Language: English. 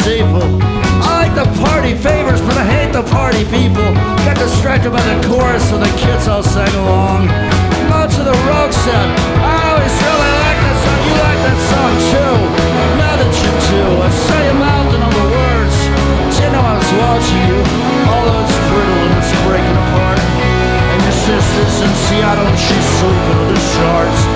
steeple. I like the party favors, but I hate the party people. Got distracted by the chorus, so the kids all sang along. Go to the Rogue set. I always really like that song. You like that song too. Now that you do, I saw you mouthing on the words. Didn't know I was watching you. All those brittle and it's breaking apart. And your sister's in Seattle and she's sleeping with the sharks.